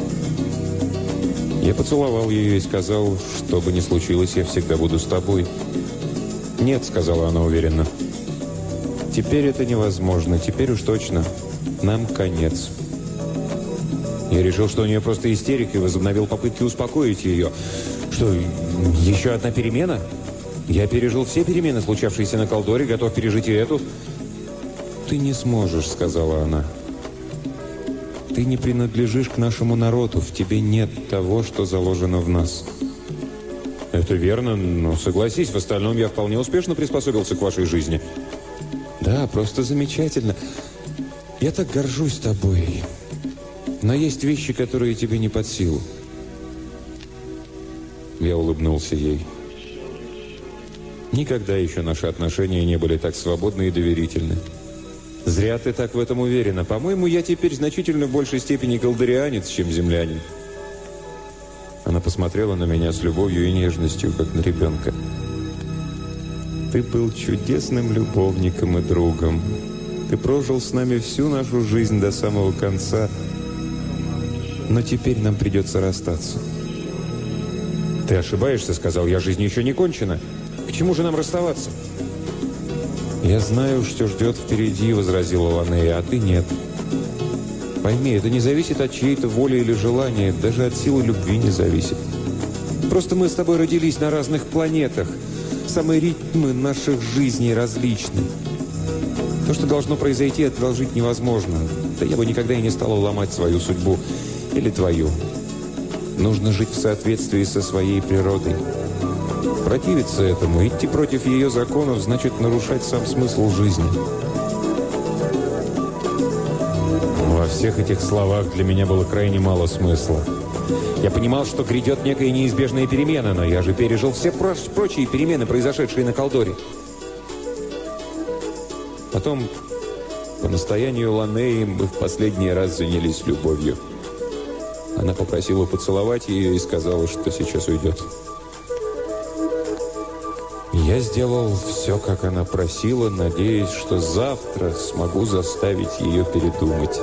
Я поцеловал ее и сказал: «Что бы ни случилось, я всегда буду с тобой». «Нет», — сказала она уверенно. «Теперь это невозможно. Теперь уж точно. Нам конец». Я решил, что у нее просто истерика, и возобновил попытки успокоить ее. «Что, еще одна перемена? Я пережил все перемены, случавшиеся на Калдоре, готов пережить и эту». «Ты не сможешь», — сказала она. «Ты не принадлежишь к нашему народу, в тебе нет того, что заложено в нас». «Это верно, но согласись, в остальном я вполне успешно приспособился к вашей жизни». «Да, просто замечательно. Я так горжусь тобой. Но есть вещи, которые тебе не под силу». Я улыбнулся ей. Никогда еще наши отношения не были так свободны и доверительны. «Зря ты так в этом уверена. По-моему, я теперь значительно в большей степени калдерианец, чем землянин». Она посмотрела на меня с любовью и нежностью, как на ребенка. «Ты был чудесным любовником и другом. Ты прожил с нами всю нашу жизнь до самого конца. Но теперь нам придется расстаться». «Ты ошибаешься», — сказал я, — «жизнь еще не кончена. К чему же нам расставаться?» «Я знаю, что ждет впереди», — возразила Ланея, — «а ты нет. Пойми, это не зависит от чьей-то воли или желания, даже от силы любви не зависит. Просто мы с тобой родились на разных планетах. Самые ритмы наших жизней различны. То, что должно произойти, отложить невозможно. Да я бы никогда и не стала ломать свою судьбу или твою. Нужно жить в соответствии со своей природой. Противиться этому, идти против ее законов, значит нарушать сам смысл жизни». Во всех этих словах для меня было крайне мало смысла. Я понимал, что грядет некая неизбежная перемена, но я же пережил все проч- прочие перемены, произошедшие на Калдоре. Потом, по настоянию Ланеи, мы в последний раз занялись любовью. Она попросила поцеловать ее и сказала, что сейчас уйдет. Я сделал все, как она просила, надеясь, что завтра смогу заставить ее передумать.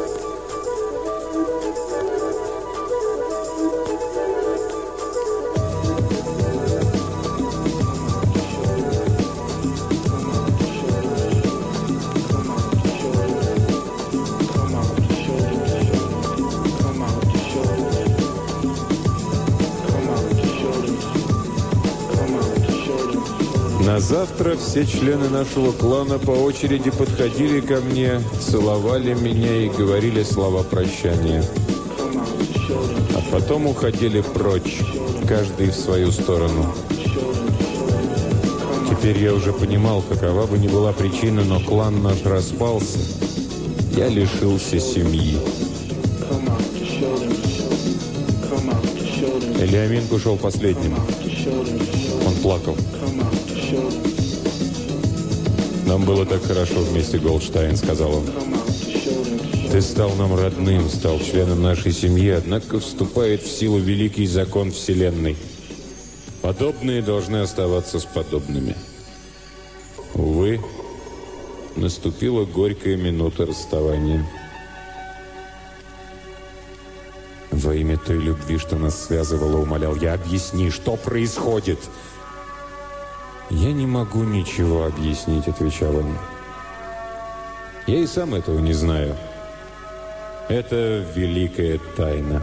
На завтра все члены нашего клана по очереди подходили ко мне, целовали меня и говорили слова прощания. А потом уходили прочь, каждый в свою сторону. Теперь я уже понимал, какова бы ни была причина, но клан наш распался. Я лишился семьи. Элиаминг ушел последним. Он плакал. «Нам было так хорошо вместе, Голдштайн», — сказал он. «Ты стал нам родным, стал членом нашей семьи, однако вступает в силу великий закон Вселенной. Подобные должны оставаться с подобными. Увы, наступила горькая минута расставания». «Во имя той любви, что нас связывало, умолял я, объясни, что происходит?» «Я не могу ничего объяснить», — отвечал он. «Я и сам этого не знаю. Это великая тайна».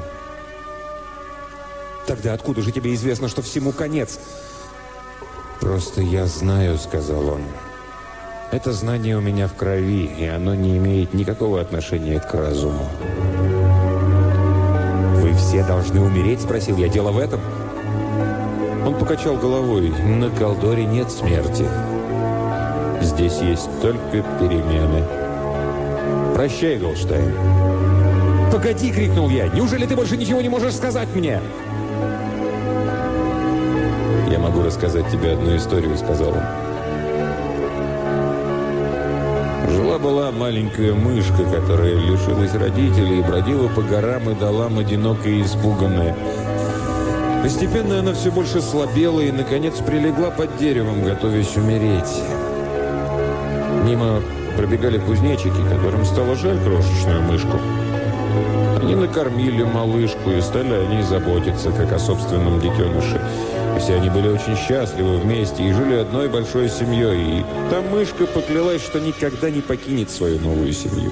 «Тогда откуда же тебе известно, что всему конец?» «Просто я знаю», — сказал он. «Это знание у меня в крови, и оно не имеет никакого отношения к разуму». «Вы все должны умереть?» — спросил я. «Дело в этом?» Он покачал головой. «На Калдоре нет смерти. Здесь есть только перемены. Прощай, Голдштайн». «Погоди!» — крикнул я. «Неужели ты больше ничего не можешь сказать мне?» «Я могу рассказать тебе одну историю», — сказал он. Жила-была маленькая мышка, которая лишилась родителей и бродила по горам и долам одинокая и испуганная. Постепенно она все больше слабела и, наконец, прилегла под деревом, готовясь умереть. Мимо пробегали кузнечики, которым стало жаль крошечную мышку. Они накормили малышку и стали о ней заботиться, как о собственном детеныше. Все они были очень счастливы вместе и жили одной большой семьей. И та мышка поклялась, что никогда не покинет свою новую семью.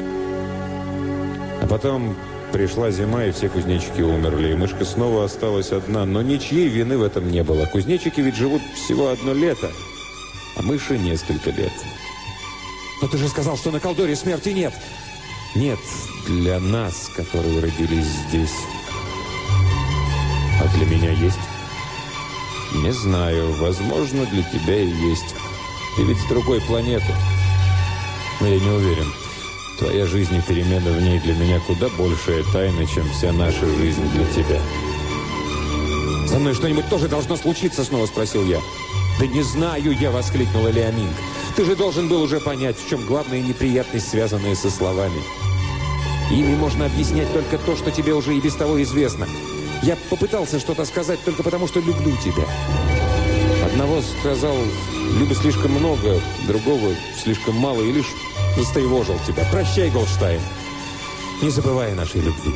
А потом пришла зима, и все кузнечики умерли, и мышка снова осталась одна. Но ничьей вины в этом не было. Кузнечики ведь живут всего одно лето, а мыши несколько лет. «Но ты же сказал, что на Калдоре смерти нет!» «Нет, для нас, которые родились здесь. А для меня есть?» «Не знаю. Возможно, для тебя и есть. Ты ведь с другой планеты. Но я не уверен. Твоя жизнь и перемены в ней для меня куда большая тайна, чем вся наша жизнь для тебя». «Со мной что-нибудь тоже должно случиться?» — снова спросил я. «Да не знаю я!» — воскликнул Элиаминг. «Ты же должен был уже понять, в чем главная неприятность, связанная со словами. Ими можно объяснять только то, что тебе уже и без того известно. Я попытался что-то сказать только потому, что люблю тебя. Одного сказал либо слишком много, другого слишком мало, и лишь растревожил тебя. Прощай, Голштайн. Не забывай нашей любви.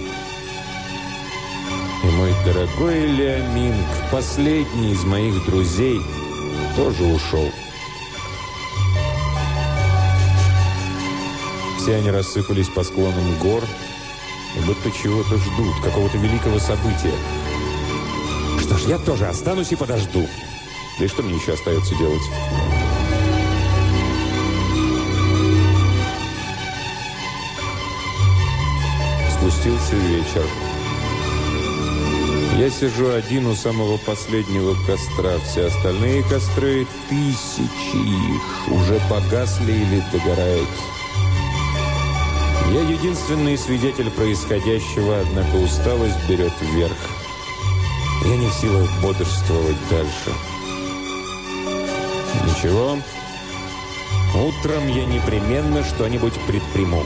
И мой дорогой Леоминг, последний из моих друзей, тоже ушел. Все они рассыпались по склонам гор, и будто чего-то ждут, какого-то великого события. Что ж, я тоже останусь и подожду. Да и что мне еще остается делать? Спустился вечер. Я сижу один у самого последнего костра. Все остальные костры, тысячи их, уже погасли или догорают. Я единственный свидетель происходящего, однако усталость берет вверх. Я не в силах бодрствовать дальше. Ничего. Утром я непременно что-нибудь предприму.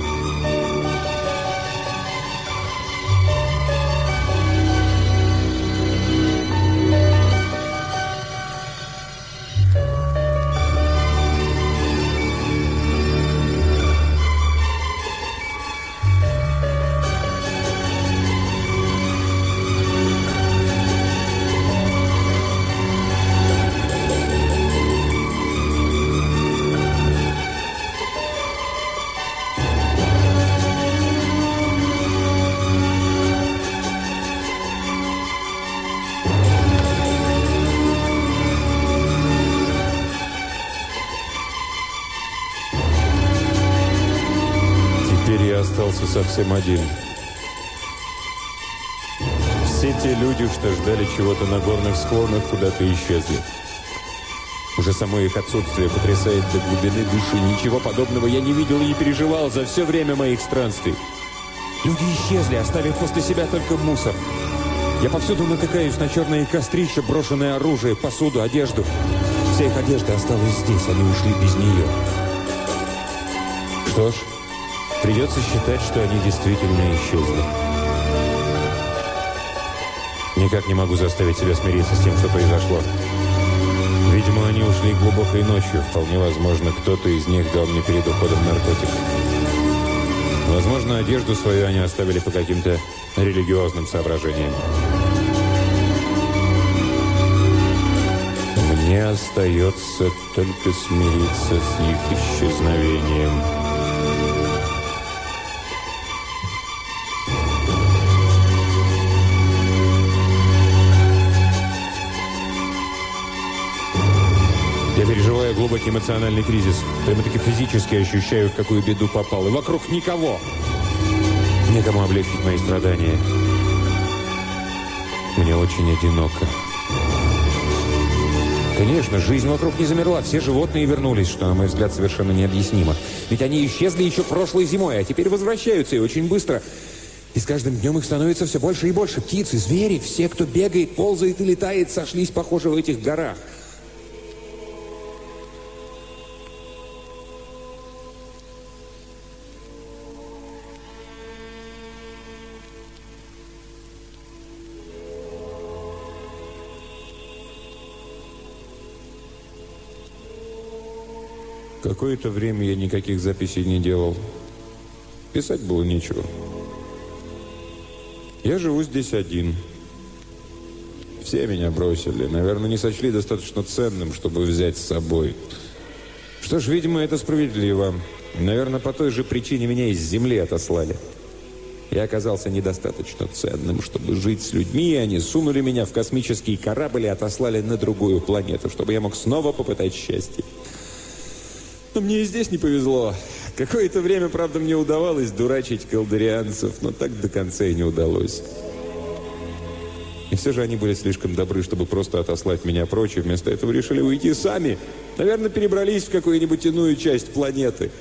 Остался совсем один. Все те люди, что ждали чего-то на горных склонах, куда-то исчезли. Уже само их отсутствие потрясает до глубины души. Ничего подобного я не видел и не переживал за все время моих странствий. Люди исчезли, оставив после себя только мусор. Я повсюду натыкаюсь на черные кострища, брошенное оружие, посуду, одежду. Вся их одежда осталась здесь, они ушли без нее. Что ж, придется считать, что они действительно исчезли. Никак не могу заставить себя смириться с тем, что произошло. Видимо, они ушли глубокой ночью. Вполне возможно, кто-то из них дал мне перед уходом наркотик. Возможно, одежду свою они оставили по каким-то религиозным соображениям. Мне остается только смириться с их исчезновением. Я переживаю глубокий эмоциональный кризис. Прямо-таки физически ощущаю, в какую беду попал. И вокруг никого. Некому облегчить мои страдания. Мне очень одиноко. Конечно, жизнь вокруг не замерла. Все животные вернулись, что, на мой взгляд, совершенно необъяснимо. Ведь они исчезли еще прошлой зимой, а теперь возвращаются и очень быстро. И с каждым днем их становится все больше и больше. Птицы, звери, все, кто бегает, ползает и летает, сошлись, похоже, в этих горах. Какое-то время я никаких записей не делал. Писать было нечего. Я живу здесь один. Все меня бросили. Наверное, не сочли достаточно ценным, чтобы взять с собой. Что ж, видимо, это справедливо. Наверное, по той же причине меня из земли отослали. Я оказался недостаточно ценным, чтобы жить с людьми, и они сунули меня в космический корабль и отослали на другую планету, чтобы я мог снова попытать счастье. Но мне и здесь не повезло. Какое-то время, правда, мне удавалось дурачить калдерианцев, но так до конца и не удалось. И все же они были слишком добры, чтобы просто отослать меня прочь, и вместо этого решили уйти сами. Наверное, перебрались в какую-нибудь иную часть планеты.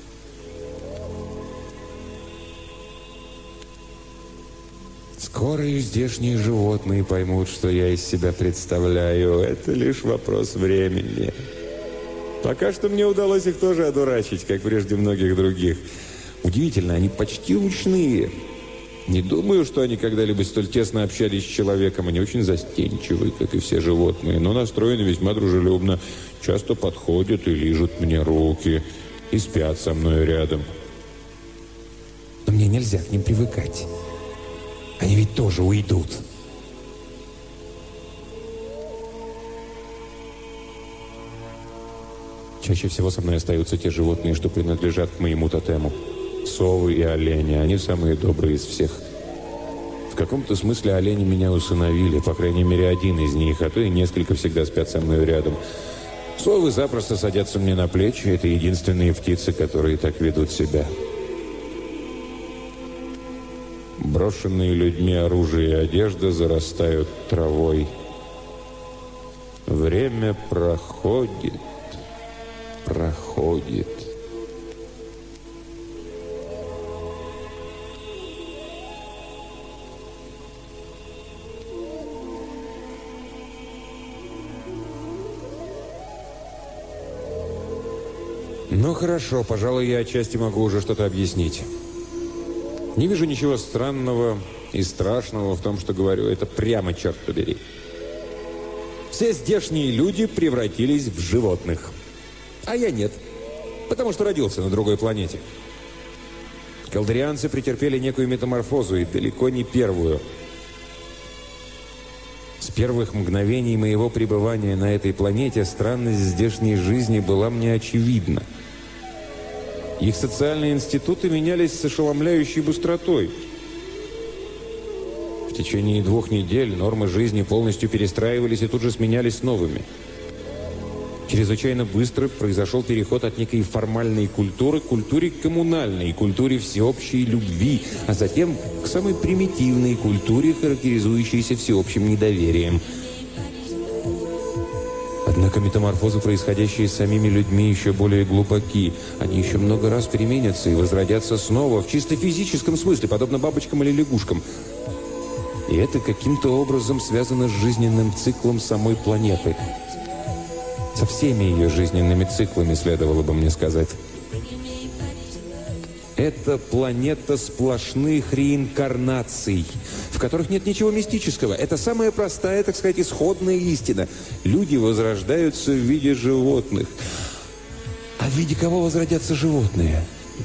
Скоро и здешние животные поймут, что я из себя представляю. Это лишь вопрос времени. Пока что мне удалось их тоже одурачить, как прежде многих других. Удивительно, они почти ручные. Не думаю, что они когда-либо столь тесно общались с человеком. Они очень застенчивы, как и все животные, но настроены весьма дружелюбно. Часто подходят и лижут мне руки, и спят со мной рядом. Но мне нельзя к ним привыкать. Они ведь тоже уйдут. Чаще всего со мной остаются те животные, что принадлежат к моему тотему. Совы и олени. Они самые добрые из всех. В каком-то смысле олени меня усыновили. По крайней мере, один из них, а то и несколько всегда спят со мной рядом. Совы запросто садятся мне на плечи. Это единственные птицы, которые так ведут себя. Брошенные людьми оружие и одежда зарастают травой. Время проходит. Проходит. Ну хорошо, пожалуй, я отчасти могу уже что-то объяснить. Не вижу ничего странного и страшного в том, что говорю. Это прямо, черт побери. Все здешние люди превратились в животных. А я нет, потому что родился на другой планете. Калдерианцы претерпели некую метаморфозу, и далеко не первую. С первых мгновений моего пребывания на этой планете странность здешней жизни была мне очевидна. Их социальные институты менялись с ошеломляющей быстротой. В течение двух недель нормы жизни полностью перестраивались и тут же сменялись новыми. Чрезвычайно быстро произошел переход от некой формальной культуры к культуре коммунальной, культуре всеобщей любви, а затем к самой примитивной культуре, характеризующейся всеобщим недоверием. Однако метаморфозы, происходящие с самими людьми, еще более глубоки. Они еще много раз переменятся и возродятся снова, в чисто физическом смысле, подобно бабочкам или лягушкам. И это каким-то образом связано с жизненным циклом самой планеты. Со всеми ее жизненными циклами, следовало бы мне сказать. Это планета сплошных реинкарнаций, в которых нет ничего мистического. Это самая простая, так сказать, исходная истина. Люди возрождаются в виде животных. А в виде кого возродятся животные?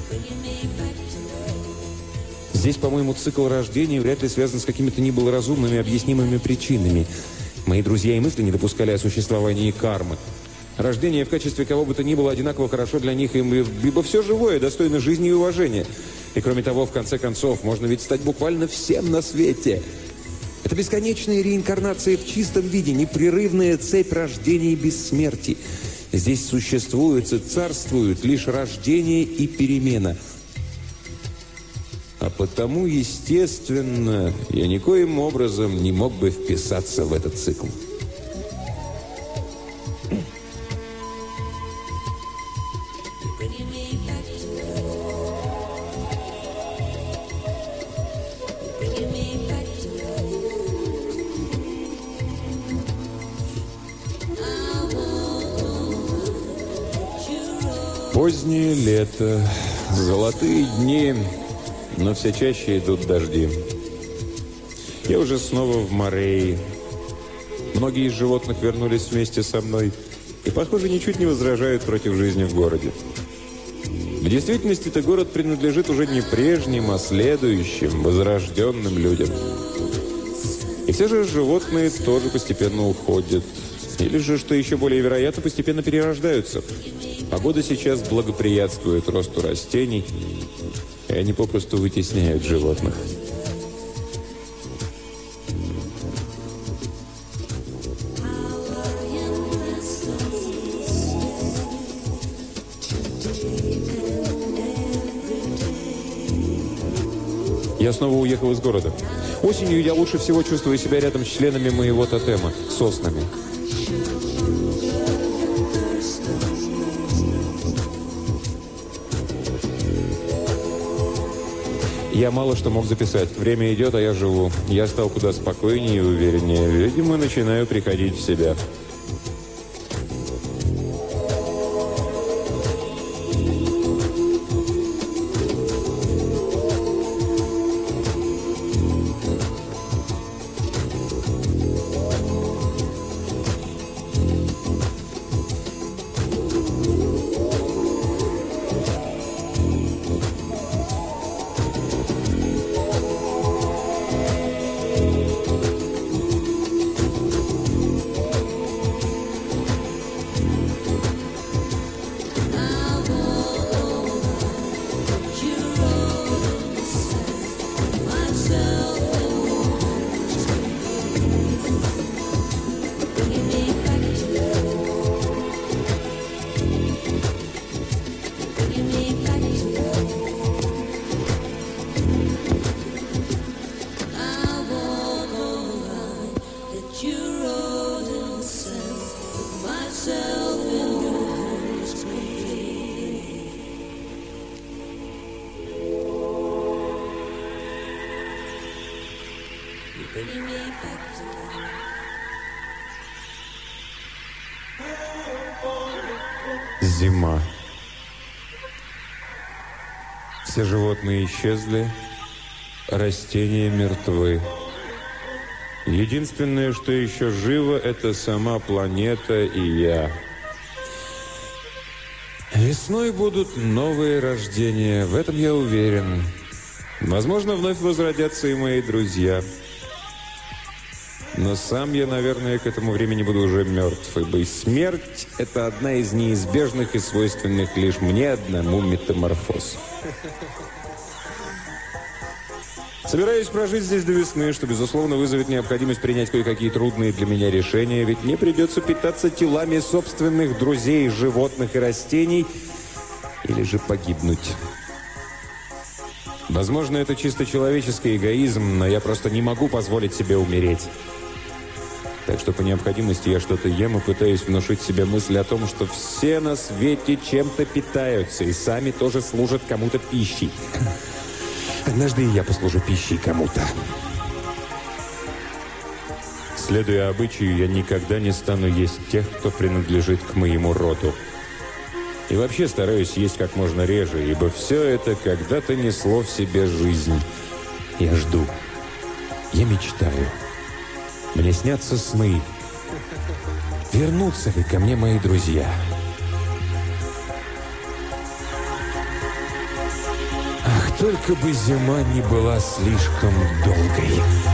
Здесь, по-моему, цикл рождения вряд ли связан с какими-то ни было разумными объяснимыми причинами. Мои друзья и мысли не допускали о существовании кармы. Рождение в качестве кого бы то ни было одинаково хорошо для них, ибо все живое достойно жизни и уважения. И кроме того, в конце концов, можно ведь стать буквально всем на свете. Это бесконечные реинкарнации в чистом виде, непрерывная цепь рождений без смерти. Здесь существует и царствуют лишь рождение и перемена. А потому, естественно, я никоим образом не мог бы вписаться в этот цикл. Позднее лето, золотые дни, но все чаще идут дожди. Я уже снова в Морее. Многие из животных вернулись вместе со мной и, похоже, ничуть не возражают против жизни в городе. В действительности, этот город принадлежит уже не прежним, а следующим, возрожденным людям. И все же животные тоже постепенно уходят. Или же, что еще более вероятно, постепенно перерождаются. Погода сейчас благоприятствует росту растений, и они попросту вытесняют животных. Я снова уехал из города. Осенью я лучше всего чувствую себя рядом с членами моего тотема, соснами. Я мало что мог записать. Время идет, а я живу. Я стал куда спокойнее и увереннее. Видимо, начинаю приходить в себя. Зима. Все животные исчезли, растения мертвы. Единственное, что еще живо, это сама планета и я. Весной будут новые рождения, в этом я уверен. Возможно, вновь возродятся и мои друзья. Но сам я, наверное, к этому времени буду уже мертв, ибо смерть – это одна из неизбежных и свойственных лишь мне одному метаморфоз. Собираюсь прожить здесь до весны, что, безусловно, вызовет необходимость принять кое-какие трудные для меня решения, ведь мне придется питаться телами собственных друзей, животных и растений, или же погибнуть. Возможно, это чисто человеческий эгоизм, но я просто не могу позволить себе умереть. Так что по необходимости я что-то ем и пытаюсь внушить себе мысль о том, что все на свете чем-то питаются и сами тоже служат кому-то пищей. Однажды и я послужу пищей кому-то. Следуя обычаю, я никогда не стану есть тех, кто принадлежит к моему роду. И вообще стараюсь есть как можно реже, ибо все это когда-то несло в себе жизнь. Я жду. Я мечтаю. Мне снятся сны. Вернутся ли ко мне мои друзья? Ах, только бы зима не была слишком долгой.